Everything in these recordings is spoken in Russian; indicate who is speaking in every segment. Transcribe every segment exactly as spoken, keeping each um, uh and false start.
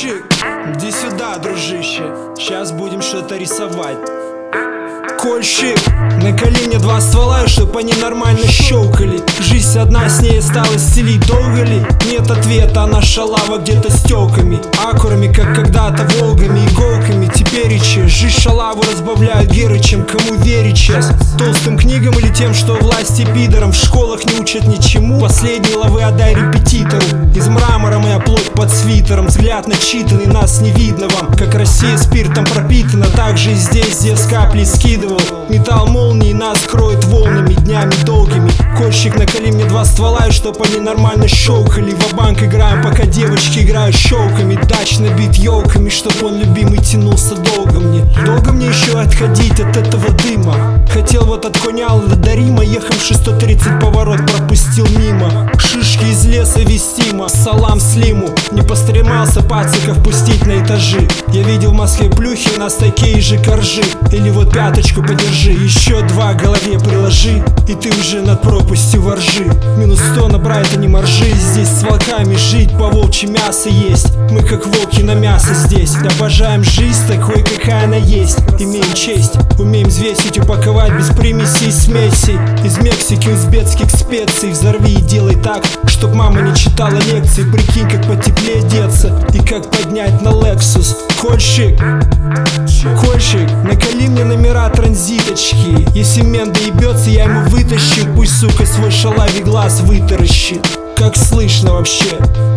Speaker 1: Кольщик, иди сюда, дружище, сейчас будем что-то рисовать. Кольщик, наколи мне два ствола, чтоб они нормально щелкали. Жизнь одна, с ней осталось стелить, долго ли? Нет ответа, она шалава где-то стеками, аккурами, как когда-то волгами, иголками. Теперь и че, жизнь шалаву разбавляют герычем. Кому верить сейчас? Толстым книгам или тем, что власти пидорам в школах не учат ничему? Последние лавы отдай репетитору. Из мрамора моя плоть под свитером, взгляд начитанный, нас не видно вам. Как Россия спиртом пропитана, так же и здесь, где с капли скидывал. Металл молнии нас кроет волнами, днями долгими. Кольщик, наколи мне два ствола, и чтоб они нормально щелкали. Ва-банк играем, пока девочки играют щелками. Дач набит елками, чтоб он любимый тянулся долго мне. Долго мне еще отходить от этого дыма. Хотел вот от Коняла до Рима, ехавший сто тридцать поворот пропустил мимо. Шишки из леса вестимо, салам Слиму. Не постремался пациков пустить на этажи. Я видел в Москве плюхи, у нас такие же коржи. Или вот пяточку подержи, еще два голове приложи, и ты уже над пропастью воржи. Минус сто на Брайтоне моржи. Здесь с волками жить, по волчьи мясо есть. Мы как волки на мясо здесь. Обожаем жизнь такой, какая она есть. Имеем честь, умеем взвесить, упаковать без примесей и смесей. Из Мексики узбекских специй. Взорви и делай так, чтоб мама не читала лекции. Прикинь, как потеплее одеться и как поднять на Lexus. Кольщик, Кольщик, наколи мне номера транзиточки. Если мент доебется, я ему вытащу. Пусть, сука, свой шалавий глаз вытаращит. Как слышно вообще?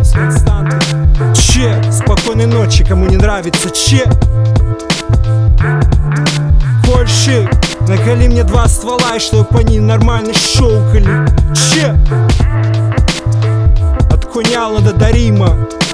Speaker 1: Че? Спокойной ночи, кому не нравится, че? Кольщик, наколи мне два ствола, и чтоб они нормально щелкали. Че? От Коняла до Рима.